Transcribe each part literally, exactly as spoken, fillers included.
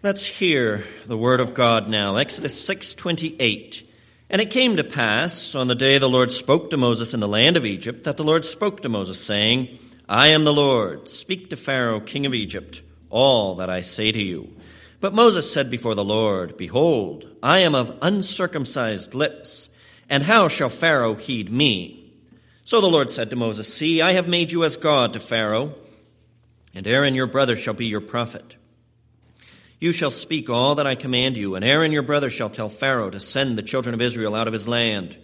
Let's hear the word of God now. Exodus six twenty-eight. And it came to pass on the day the Lord spoke to Moses in the land of Egypt, that the Lord spoke to Moses, saying, I am the Lord. Speak to Pharaoh, king of Egypt, all that I say to you. But Moses said before the Lord, Behold, I am of uncircumcised lips, and how shall Pharaoh heed me? So the Lord said to Moses, See, I have made you as God to Pharaoh, and Aaron your brother shall be your prophet. You shall speak all that I command you, and Aaron your brother shall tell Pharaoh to send the children of Israel out of his land.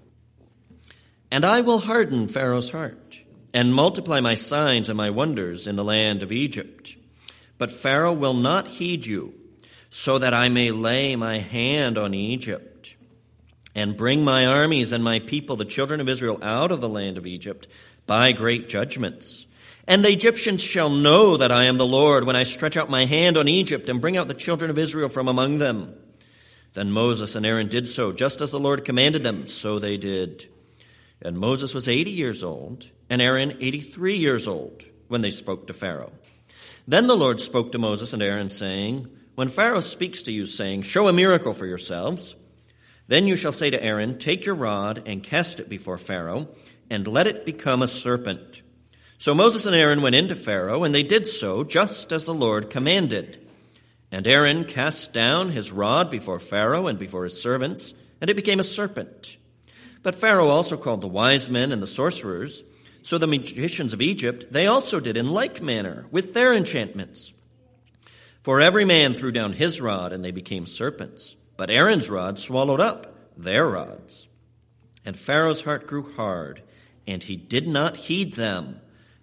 And I will harden Pharaoh's heart, and multiply my signs and my wonders in the land of Egypt. But Pharaoh will not heed you, so that I may lay my hand on Egypt, and bring my armies and my people, the children of Israel, out of the land of Egypt by great judgments. And the Egyptians shall know that I am the Lord when I stretch out my hand on Egypt and bring out the children of Israel from among them. Then Moses and Aaron did so, just as the Lord commanded them, so they did. And Moses was eighty years old, and Aaron eighty-three years old, when they spoke to Pharaoh. Then the Lord spoke to Moses and Aaron, saying, When Pharaoh speaks to you, saying, Show a miracle for yourselves, then you shall say to Aaron, Take your rod and cast it before Pharaoh, and let it become a serpent. So Moses and Aaron went in to Pharaoh, and they did so just as the Lord commanded. And Aaron cast down his rod before Pharaoh and before his servants, and it became a serpent. But Pharaoh also called the wise men and the sorcerers. So the magicians of Egypt, they also did in like manner with their enchantments. For every man threw down his rod, and they became serpents. But Aaron's rod swallowed up their rods. And Pharaoh's heart grew hard, and he did not heed them,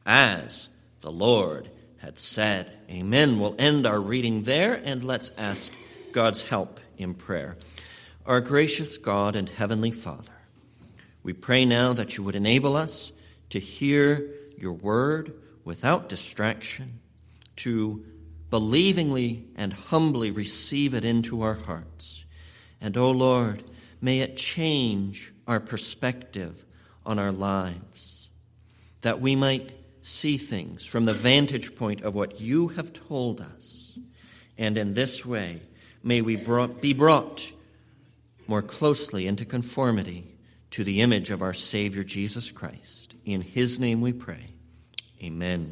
as the Lord had said. Amen. We'll end our reading there, and let's ask God's help in prayer. Our gracious God and heavenly Father, we pray now that you would enable us to hear your word without distraction, to believingly and humbly receive it into our hearts. And, O Lord, may it change our perspective on our lives, that we might see things from the vantage point of what you have told us. And in this way, may we brought, be brought more closely into conformity to the image of our Savior, Jesus Christ. In his name we pray. Amen.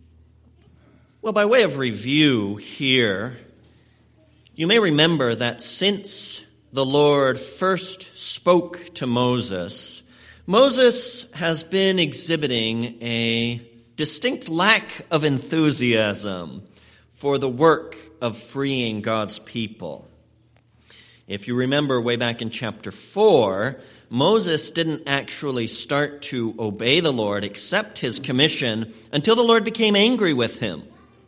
Well, by way of review here, you may remember that since the Lord first spoke to Moses, Moses has been exhibiting a distinct lack of enthusiasm for the work of freeing God's people. If you remember way back in chapter four, Moses didn't actually start to obey the Lord, accept his commission, until the Lord became angry with him.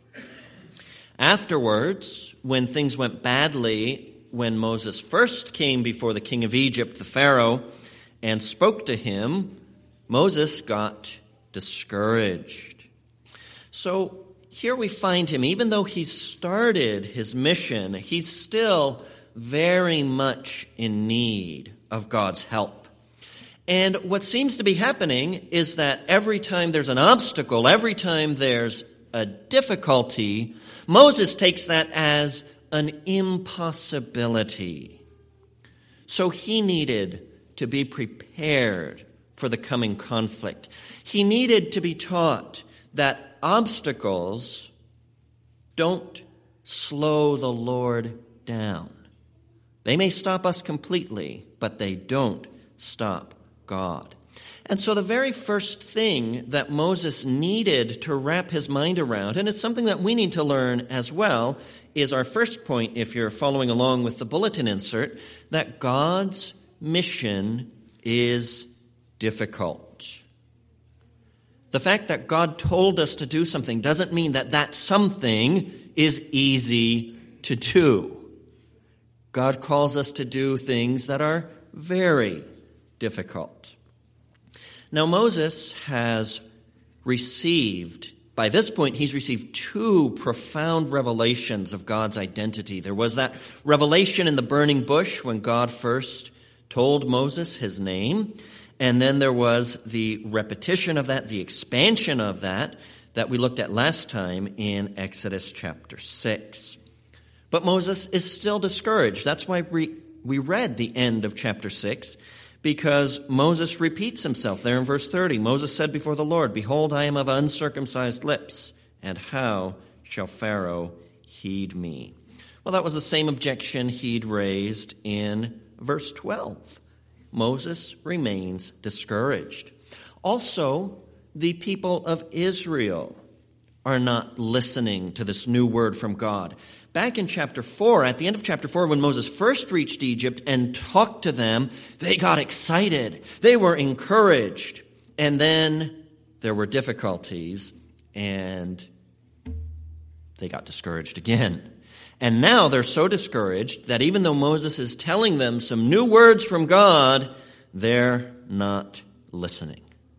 Afterwards, when things went badly, when Moses first came before the king of Egypt, the Pharaoh, and spoke to him, Moses got discouraged. So here we find him, even though he's started his mission, he's still very much in need of God's help. And what seems to be happening is that every time there's an obstacle, every time there's a difficulty, Moses takes that as an impossibility. So he needed to be prepared for the coming conflict. He needed to be taught that obstacles don't slow the Lord down. They may stop us completely, but they don't stop God. And so the very first thing that Moses needed to wrap his mind around, and it's something that we need to learn as well, is our first point, if you're following along with the bulletin insert, that God's mission is difficult. The fact that God told us to do something doesn't mean that that something is easy to do. God calls us to do things that are very difficult. Now, Moses has received, by this point, he's received two profound revelations of God's identity. There was that revelation in the burning bush when God first told Moses his name, and then there was the repetition of that, the expansion of that, that we looked at last time in Exodus chapter six. But Moses is still discouraged. That's why we, we read the end of chapter six, because Moses repeats himself there in verse thirty. Moses said before the Lord, "Behold, I am of uncircumcised lips, and how shall Pharaoh heed me?" Well, that was the same objection he'd raised in verse twelve. Moses remains discouraged. Also, the people of Israel are not listening to this new word from God. Back in chapter four, at the end of chapter four, when Moses first reached Egypt and talked to them, they got excited. They were encouraged. And then there were difficulties, and they got discouraged again. And now they're so discouraged that even though Moses is telling them some new words from God, they're not listening.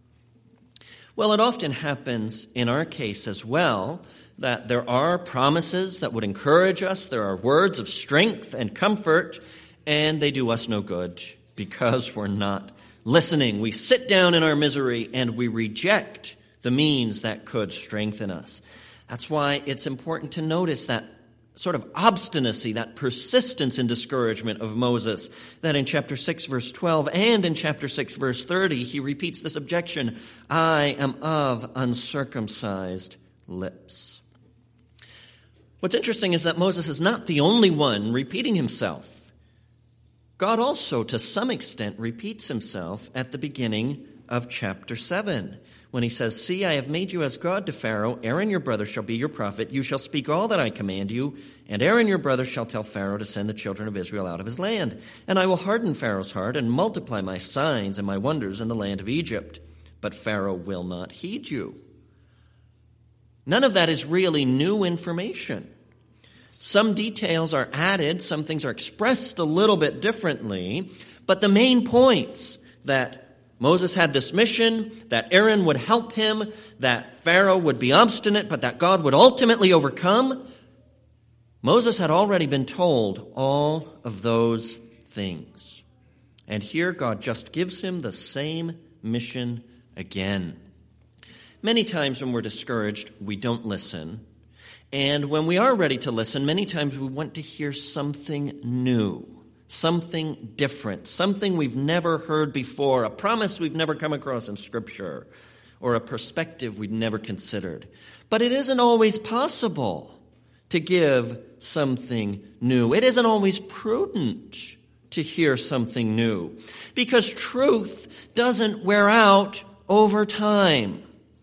Well, it often happens in our case as well that there are promises that would encourage us. There are words of strength and comfort, and they do us no good because we're not listening. We sit down in our misery and we reject the means that could strengthen us. That's why it's important to notice that sort of obstinacy, that persistence in discouragement of Moses, that in chapter six, verse twelve, and in chapter six, verse thirty, he repeats this objection, "I am of uncircumcised lips." What's interesting is that Moses is not the only one repeating himself. God also, to some extent, repeats himself at the beginning of chapter seven, when he says, "See, I have made you as God to Pharaoh. Aaron your brother shall be your prophet. You shall speak all that I command you. And Aaron your brother shall tell Pharaoh to send the children of Israel out of his land. And I will harden Pharaoh's heart and multiply my signs and my wonders in the land of Egypt. But Pharaoh will not heed you." None of that is really new information. Some details are added, some things are expressed a little bit differently, but the main points that Moses had this mission, that Aaron would help him, that Pharaoh would be obstinate, but that God would ultimately overcome. Moses had already been told all of those things. And here God just gives him the same mission again. Many times when we're discouraged, we don't listen. And when we are ready to listen, many times we want to hear something new. Something different, something we've never heard before, a promise we've never come across in Scripture, or a perspective we'd never considered. But it isn't always possible to give something new. It isn't always prudent to hear something new, because truth doesn't wear out over time.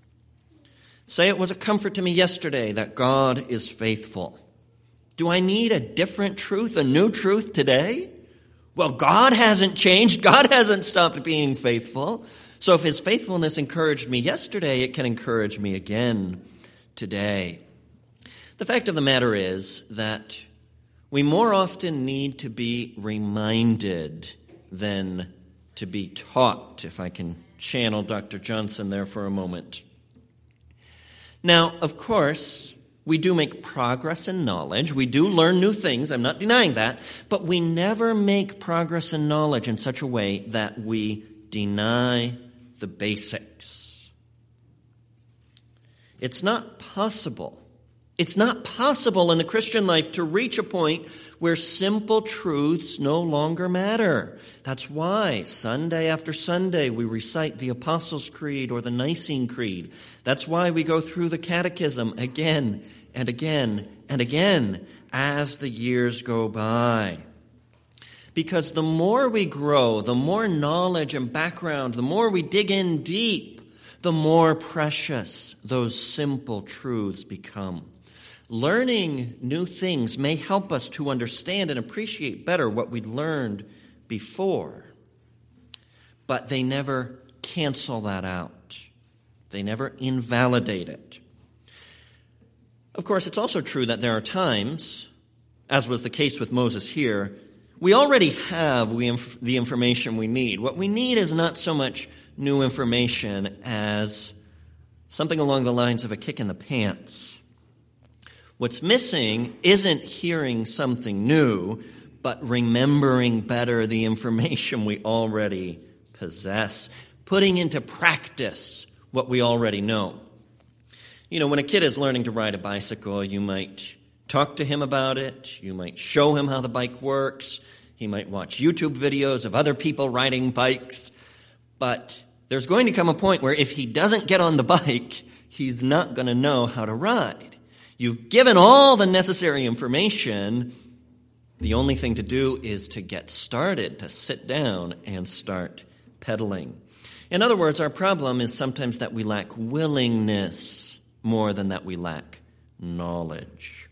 Say it was a comfort to me yesterday that God is faithful. Do I need a different truth, a new truth today? Well, God hasn't changed. God hasn't stopped being faithful. So if his faithfulness encouraged me yesterday, it can encourage me again today. The fact of the matter is that we more often need to be reminded than to be taught, if I can channel Doctor Johnson there for a moment. Now, of course, we do make progress in knowledge. We do learn new things. I'm not denying that. But we never make progress in knowledge in such a way that we deny the basics. It's not possible. It's not possible in the Christian life to reach a point where simple truths no longer matter. That's why Sunday after Sunday we recite the Apostles' Creed or the Nicene Creed. That's why we go through the Catechism again and again and again as the years go by. Because the more we grow, the more knowledge and background, the more we dig in deep, the more precious those simple truths become. Learning new things may help us to understand and appreciate better what we learned before, but they never cancel that out. They never invalidate it. Of course, it's also true that there are times, as was the case with Moses here, we already have the information we need. What we need is not so much new information as something along the lines of a kick in the pants. What's missing isn't hearing something new, but remembering better the information we already possess, putting into practice what we already know. You know, when a kid is learning to ride a bicycle, you might talk to him about it. You might show him how the bike works. He might watch YouTube videos of other people riding bikes. But there's going to come a point where if he doesn't get on the bike, he's not going to know how to ride. You've given all the necessary information. The only thing to do is to get started, to sit down and start pedaling. In other words, our problem is sometimes that we lack willingness more than that we lack knowledge.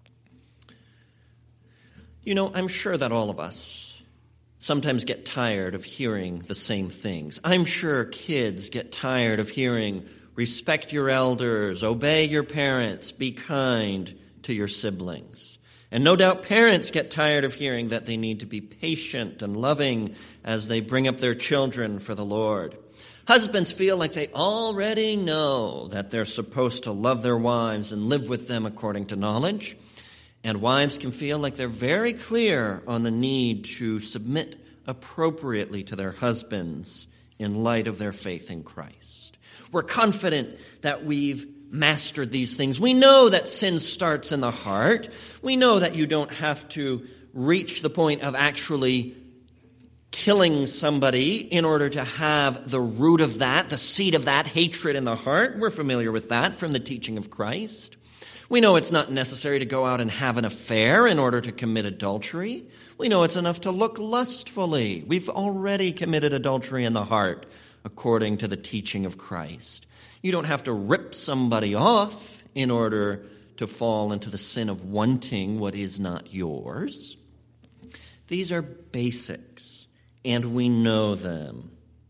You know, I'm sure that all of us sometimes get tired of hearing the same things. I'm sure kids get tired of hearing, respect your elders, obey your parents, be kind to your siblings. And no doubt parents get tired of hearing that they need to be patient and loving as they bring up their children for the Lord. Husbands feel like they already know that they're supposed to love their wives and live with them according to knowledge. And wives can feel like they're very clear on the need to submit appropriately to their husbands in light of their faith in Christ. We're confident that we've mastered these things. We know that sin starts in the heart. We know that you don't have to reach the point of actually killing somebody in order to have the root of that, the seed of that hatred in the heart. We're familiar with that from the teaching of Christ. We know it's not necessary to go out and have an affair in order to commit adultery. We know it's enough to look lustfully. We've already committed adultery in the heart, according to the teaching of Christ. You don't have to rip somebody off in order to fall into the sin of wanting what is not yours. These are basics, and we know them.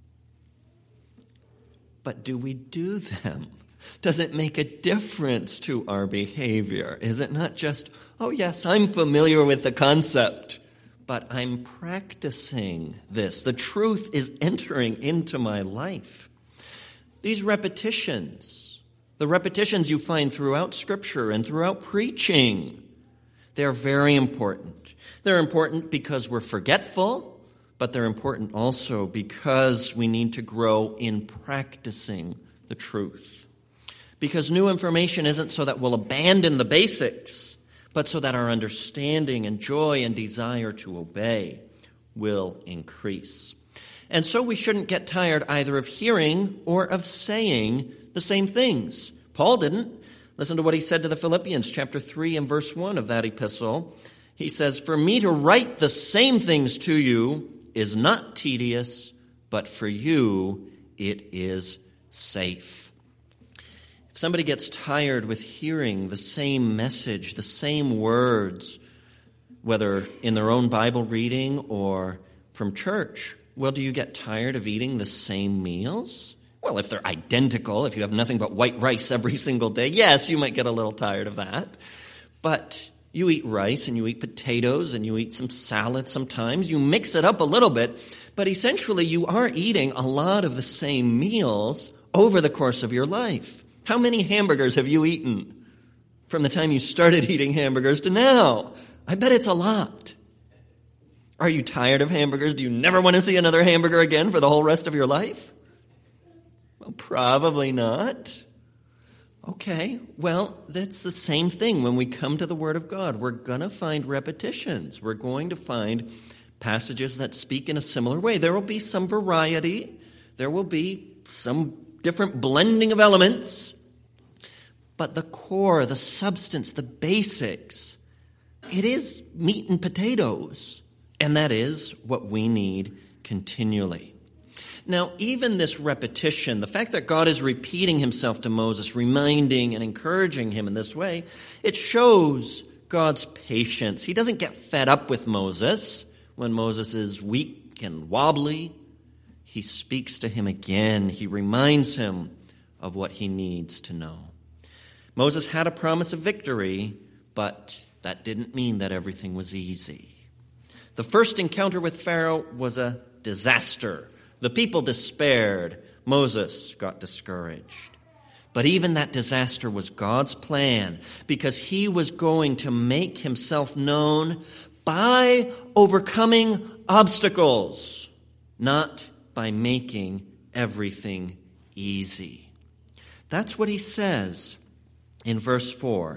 But do we do them? Does it make a difference to our behavior? Is it not just, oh yes, I'm familiar with the concept, but I'm practicing this. The truth is entering into my life. These repetitions, the repetitions you find throughout Scripture and throughout preaching, they're very important. They're important because we're forgetful, but they're important also because we need to grow in practicing the truth. Because new information isn't so that we'll abandon the basics, but so that our understanding and joy and desire to obey will increase. And so we shouldn't get tired either of hearing or of saying the same things. Paul didn't. Listen to what he said to the Philippians, chapter three and verse one of that epistle. He says, "For me to write the same things to you is not tedious, but for you it is safe." If somebody gets tired with hearing the same message, the same words, whether in their own Bible reading or from church, well, do you get tired of eating the same meals? Well, if they're identical, if you have nothing but white rice every single day, yes, you might get a little tired of that. But you eat rice and you eat potatoes and you eat some salad sometimes. You mix it up a little bit, but essentially you are eating a lot of the same meals over the course of your life. How many hamburgers have you eaten from the time you started eating hamburgers to now? I bet it's a lot. Are you tired of hamburgers? Do you never want to see another hamburger again for the whole rest of your life? Well, probably not. Okay, well, that's the same thing when we come to the Word of God. We're going to find repetitions. We're going to find passages that speak in a similar way. There will be some variety. There will be some different blending of elements, but the core, the substance, the basics, it is meat and potatoes, and that is what we need continually. Now, even this repetition, the fact that God is repeating himself to Moses, reminding and encouraging him in this way, it shows God's patience. He doesn't get fed up with Moses when Moses is weak and wobbly. He speaks to him again. He reminds him of what he needs to know. Moses had a promise of victory, but that didn't mean that everything was easy. The first encounter with Pharaoh was a disaster. The people despaired. Moses got discouraged. But even that disaster was God's plan, because he was going to make himself known by overcoming obstacles, not by making everything easy. That's what he says in verse four.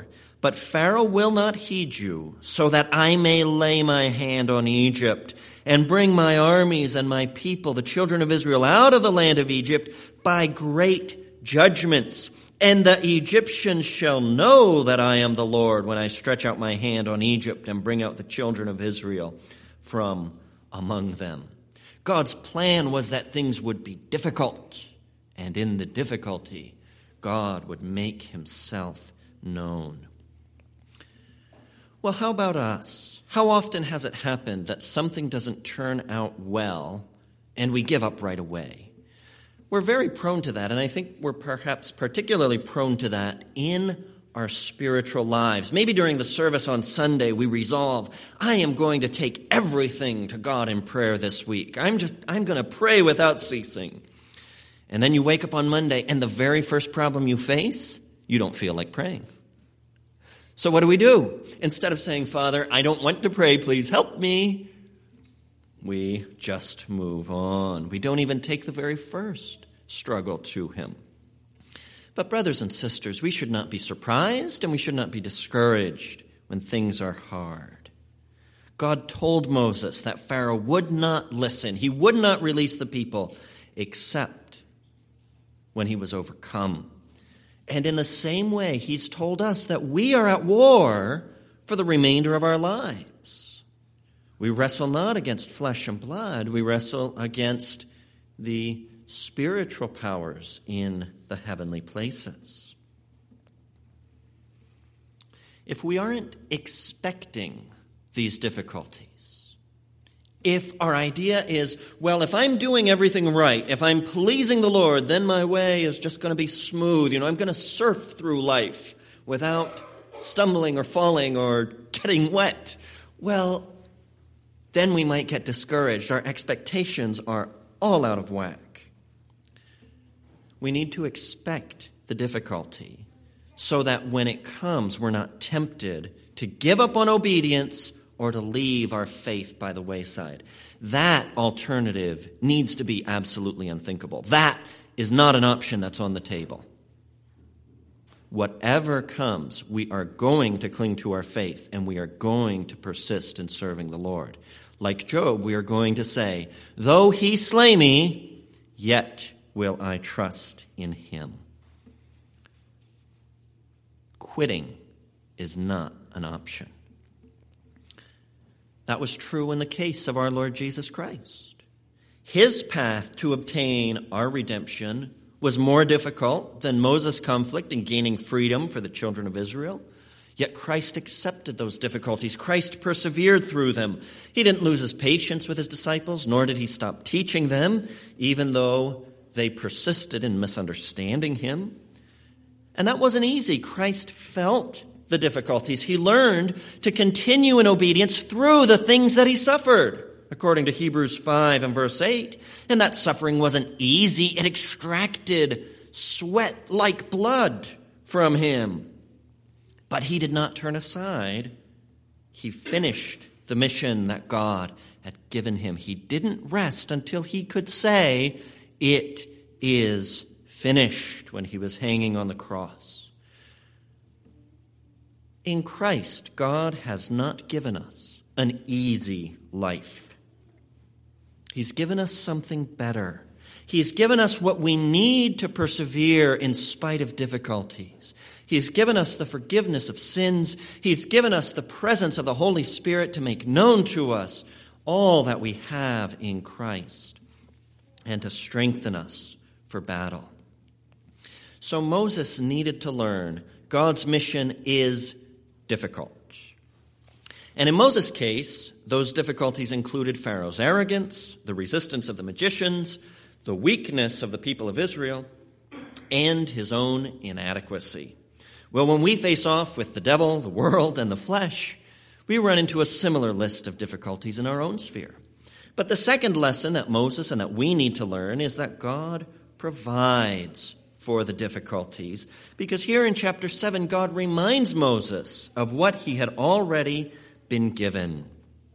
But Pharaoh will not heed you, so that I may lay my hand on Egypt and bring my armies and my people, the children of Israel, out of the land of Egypt by great judgments. And the Egyptians shall know that I am the Lord when I stretch out my hand on Egypt and bring out the children of Israel from among them. God's plan was that things would be difficult, and in the difficulty, God would make himself known. Well, how about us? How often has it happened that something doesn't turn out well and we give up right away? We're very prone to that, and I think we're perhaps particularly prone to that in our spiritual lives. Maybe during the service on Sunday we resolve, I am going to take everything to God in prayer this week. I'm just, I'm going to pray without ceasing. And then you wake up on Monday, and the very first problem you face, you don't feel like praying. So what do we do? Instead of saying, Father, I don't want to pray, please help me, we just move on. We don't even take the very first struggle to him. But brothers and sisters, we should not be surprised and we should not be discouraged when things are hard. God told Moses that Pharaoh would not listen. He would not release the people except when he was overcome. And in the same way, he's told us that we are at war for the remainder of our lives. We wrestle not against flesh and blood. We wrestle against the spiritual powers in the heavenly places. If we aren't expecting these difficulties, if our idea is, well, if I'm doing everything right, if I'm pleasing the Lord, then my way is just going to be smooth. You know, I'm going to surf through life without stumbling or falling or getting wet. Well, then we might get discouraged. Our expectations are all out of whack. We need to expect the difficulty so that when it comes, we're not tempted to give up on obedience or to leave our faith by the wayside. That alternative needs to be absolutely unthinkable. That is not an option that's on the table. Whatever comes, we are going to cling to our faith and we are going to persist in serving the Lord. Like Job, we are going to say, though he slay me, yet will I trust in him. Quitting is not an option. That was true in the case of our Lord Jesus Christ. His path to obtain our redemption was more difficult than Moses' conflict in gaining freedom for the children of Israel. Yet Christ accepted those difficulties. Christ persevered through them. He didn't lose his patience with his disciples, nor did he stop teaching them, even though they persisted in misunderstanding him. And that wasn't easy. Christ felt the difficulties. He learned to continue in obedience through the things that he suffered, according to Hebrews five and verse eight. And that suffering wasn't easy. It extracted sweat like blood from him. But he did not turn aside. He finished the mission that God had given him. He didn't rest until he could say, "It is finished," when he was hanging on the cross. In Christ, God has not given us an easy life. He's given us something better. He's given us what we need to persevere in spite of difficulties. He's given us the forgiveness of sins. He's given us the presence of the Holy Spirit to make known to us all that we have in Christ and to strengthen us for battle. So Moses needed to learn God's mission is difficult. And in Moses' case, those difficulties included Pharaoh's arrogance, the resistance of the magicians, the weakness of the people of Israel, and his own inadequacy. Well, when we face off with the devil, the world, and the flesh, we run into a similar list of difficulties in our own sphere. But the second lesson that Moses and that we need to learn is that God provides for the difficulties, because here in chapter seven, God reminds Moses of what he had already been given.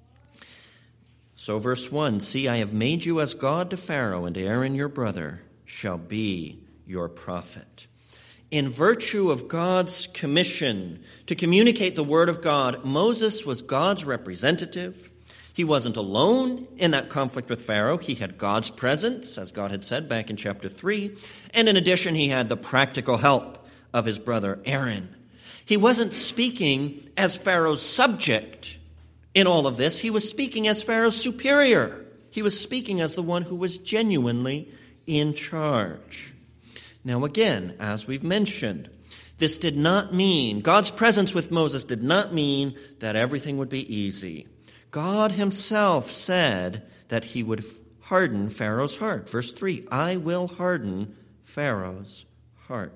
So verse one, "See, I have made you as God to Pharaoh, and Aaron your brother shall be your prophet." In virtue of God's commission to communicate the word of God, Moses was God's representative. He wasn't alone in that conflict with Pharaoh. He had God's presence, as God had said back in chapter three. And in addition, he had the practical help of his brother Aaron. He wasn't speaking as Pharaoh's subject in all of this. He was speaking as Pharaoh's superior. He was speaking as the one who was genuinely in charge. Now again, as we've mentioned, this did not mean, God's presence with Moses did not mean that everything would be easy. God himself said that he would harden Pharaoh's heart. Verse three, I will harden Pharaoh's heart.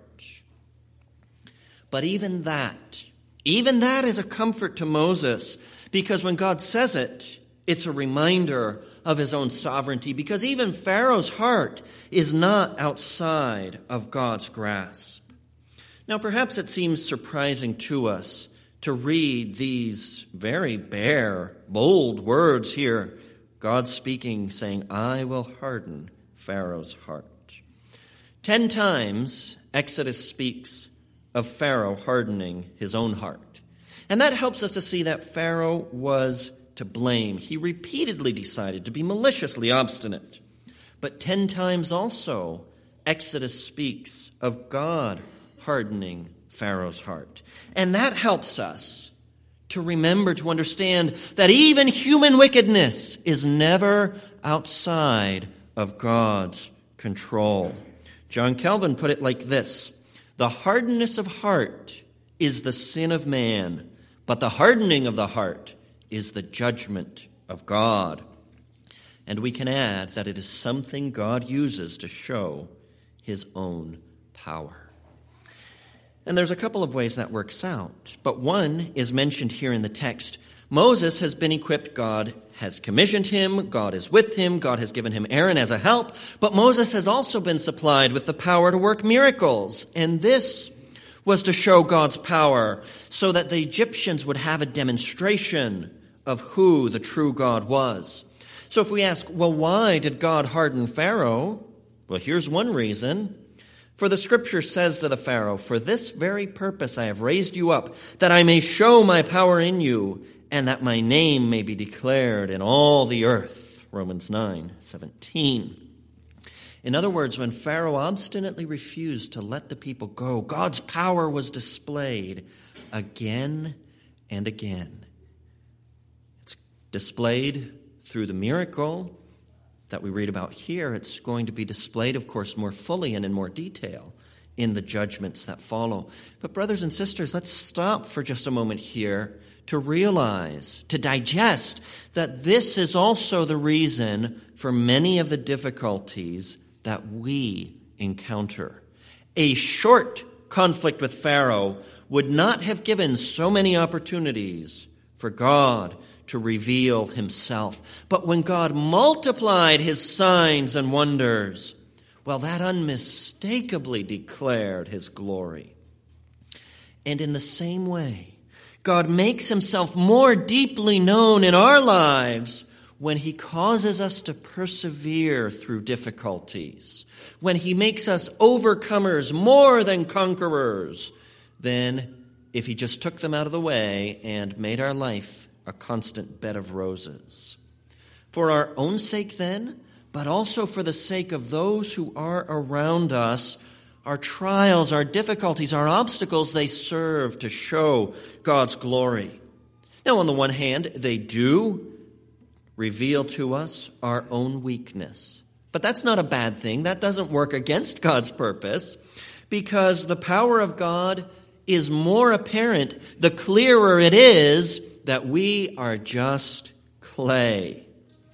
But even that, even that is a comfort to Moses, because when God says it, it's a reminder of his own sovereignty, because even Pharaoh's heart is not outside of God's grasp. Now, perhaps it seems surprising to us to read these very bare, bold words here. God speaking, saying, I will harden Pharaoh's heart. Ten times, Exodus speaks of Pharaoh hardening his own heart. And that helps us to see that Pharaoh was to blame. He repeatedly decided to be maliciously obstinate. But ten times also, Exodus speaks of God hardening Pharaoh's heart. And that helps us to remember, to understand that even human wickedness is never outside of God's control. John Calvin put it like this: the hardness of heart is the sin of man, but the hardening of the heart is the judgment of God. And we can add that it is something God uses to show his own power. And there's a couple of ways that works out, but one is mentioned here in the text. Moses has been equipped. God has commissioned him. God is with him. God has given him Aaron as a help. But Moses has also been supplied with the power to work miracles. And this was to show God's power so that the Egyptians would have a demonstration of who the true God was. So if we ask, well, why did God harden Pharaoh? Well, here's one reason. For the scripture says to the Pharaoh, for this very purpose I have raised you up, that I may show my power in you, and that my name may be declared in all the earth. Romans nine seventeen. In other words, when Pharaoh obstinately refused to let the people go, God's power was displayed again and again. It's displayed through the miracle that we read about here. It's going to be displayed, of course, more fully and in more detail in the judgments that follow. But brothers and sisters, let's stop for just a moment here to realize, to digest, that this is also the reason for many of the difficulties that we encounter. A short conflict with Pharaoh would not have given so many opportunities for God to reveal himself. But when God multiplied his signs and wonders, well, that unmistakably declared his glory. And in the same way, God makes himself more deeply known in our lives when he causes us to persevere through difficulties, when he makes us overcomers more than conquerors, than if he just took them out of the way and made our life a constant bed of roses. For our own sake then, but also for the sake of those who are around us, our trials, our difficulties, our obstacles, they serve to show God's glory. Now, on the one hand, they do reveal to us our own weakness. But that's not a bad thing. That doesn't work against God's purpose, because the power of God is more apparent the clearer it is that we are just clay.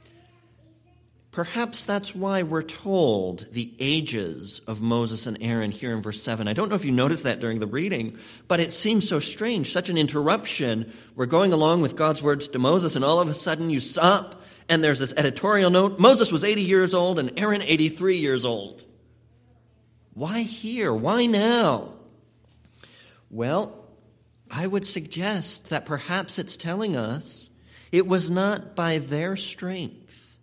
Perhaps that's why we're told the ages of Moses and Aaron here in verse seven. I don't know if you noticed that during the reading, but it seems so strange, such an interruption. We're going along with God's words to Moses, and all of a sudden you stop, and there's this editorial note. Moses was eighty years old, and Aaron eighty-three years old. Why here? Why now? Well, I would suggest that perhaps it's telling us it was not by their strength,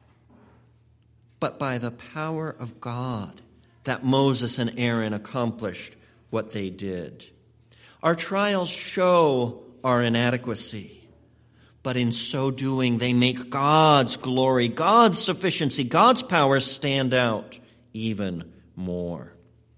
but by the power of God that Moses and Aaron accomplished what they did. Our trials show our inadequacy, but in so doing, they make God's glory, God's sufficiency, God's power stand out even more.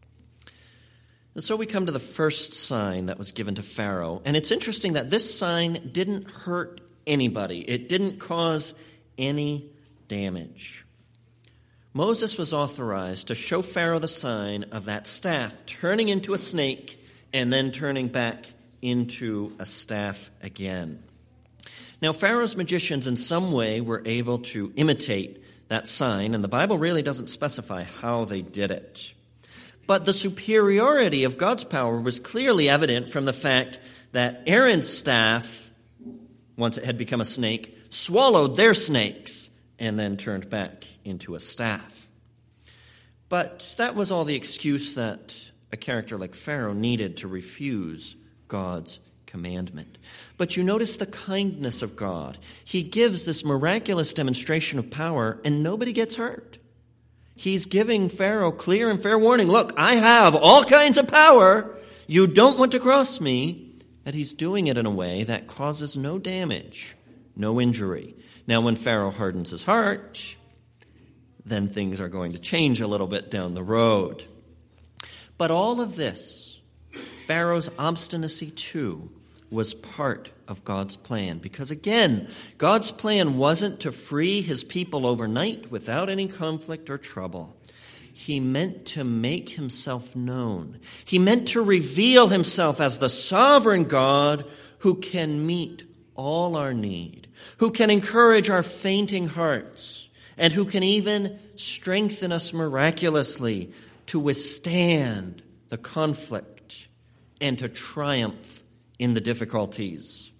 And so we come to the first sign that was given to Pharaoh. And it's interesting that this sign didn't hurt anybody. It didn't cause any damage. Moses was authorized to show Pharaoh the sign of that staff turning into a snake and then turning back into a staff again. Now, Pharaoh's magicians in some way were able to imitate that sign, and the Bible really doesn't specify how they did it. But the superiority of God's power was clearly evident from the fact that Aaron's staff, once it had become a snake, swallowed their snakes and then turned back into a staff. But that was all the excuse that a character like Pharaoh needed to refuse God's commandment. But you notice the kindness of God. He gives this miraculous demonstration of power, and nobody gets hurt. He's giving Pharaoh clear and fair warning. Look, I have all kinds of power. You don't want to cross me. And he's doing it in a way that causes no damage, no injury. Now, when Pharaoh hardens his heart, then things are going to change a little bit down the road. But all of this, Pharaoh's obstinacy too, was part of God's plan. Because again, God's plan wasn't to free his people overnight without any conflict or trouble. He meant to make himself known. He meant to reveal himself as the sovereign God who can meet all our need, who can encourage our fainting hearts, and who can even strengthen us miraculously to withstand the conflict and to triumph in the difficulties.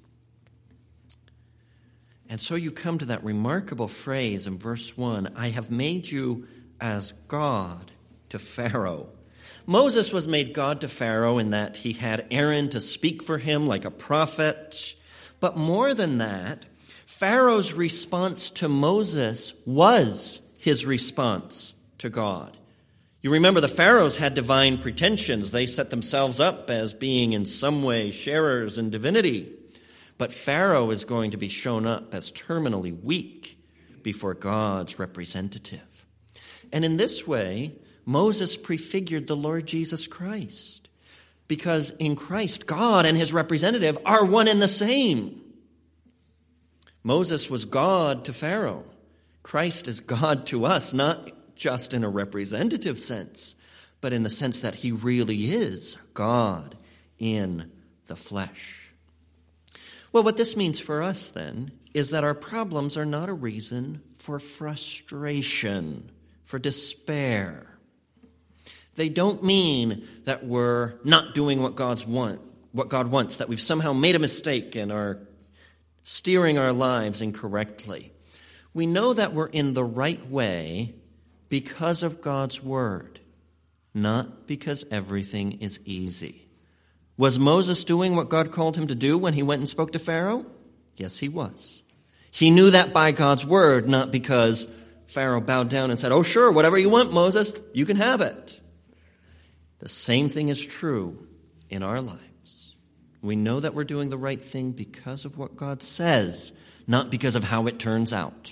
And so you come to that remarkable phrase in verse one, I have made you as God to Pharaoh. Moses was made God to Pharaoh in that he had Aaron to speak for him like a prophet. But more than that, Pharaoh's response to Moses was his response to God. You remember the pharaohs had divine pretensions. They set themselves up as being in some way sharers in divinity. But Pharaoh is going to be shown up as terminally weak before God's representative. And in this way, Moses prefigured the Lord Jesus Christ. Because in Christ, God and his representative are one and the same. Moses was God to Pharaoh. Christ is God to us, not just in a representative sense, but in the sense that he really is God in the flesh. Well, what this means for us, then, is that our problems are not a reason for frustration, for despair. They don't mean that we're not doing what God's want, what God wants, that we've somehow made a mistake and are steering our lives incorrectly. We know that we're in the right way because of God's word, not because everything is easy. Was Moses doing what God called him to do when he went and spoke to Pharaoh? Yes, he was. He knew that by God's word, not because Pharaoh bowed down and said, oh, sure, whatever you want, Moses, you can have it. The same thing is true in our lives. We know that we're doing the right thing because of what God says, not because of how it turns out.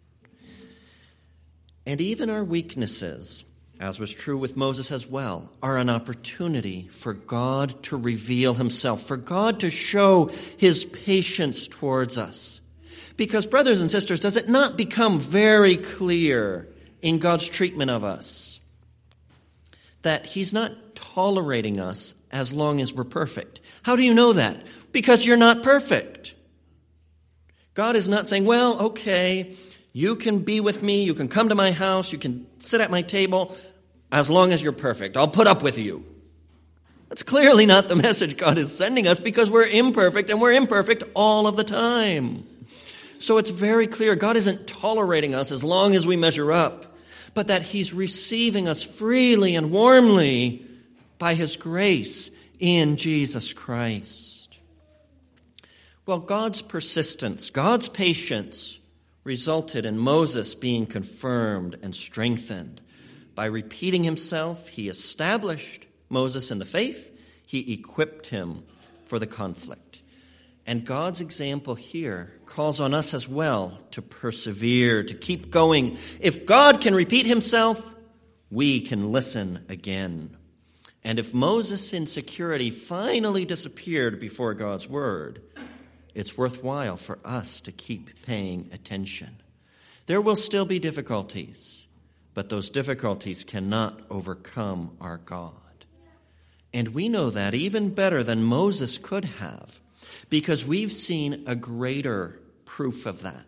And even our weaknesses, as was true with Moses as well, are an opportunity for God to reveal himself, for God to show his patience towards us. Because, brothers and sisters, does it not become very clear in God's treatment of us that he's not tolerating us as long as we're perfect? How do you know that? Because you're not perfect. God is not saying, well, okay, you can be with me, you can come to my house, you can sit at my table, as long as you're perfect. I'll put up with you. That's clearly not the message God is sending us, because we're imperfect, and we're imperfect all of the time. So it's very clear God isn't tolerating us as long as we measure up, but that he's receiving us freely and warmly by his grace in Jesus Christ. Well, God's persistence, God's patience resulted in Moses being confirmed and strengthened. By repeating himself, he established Moses in the faith, he equipped him for the conflict. And God's example here calls on us as well to persevere, to keep going. If God can repeat himself, we can listen again. And if Moses' insecurity finally disappeared before God's word, it's worthwhile for us to keep paying attention. There will still be difficulties, but those difficulties cannot overcome our God. And we know that even better than Moses could have, because we've seen a greater proof of that.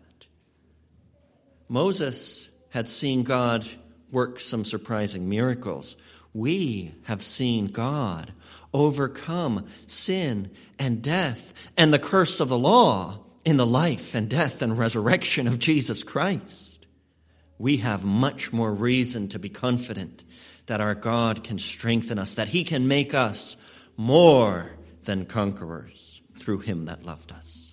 Moses had seen God work some surprising miracles. We have seen God overcome sin and death and the curse of the law in the life and death and resurrection of Jesus Christ. We have much more reason to be confident that our God can strengthen us, that he can make us more than conquerors through him that loved us.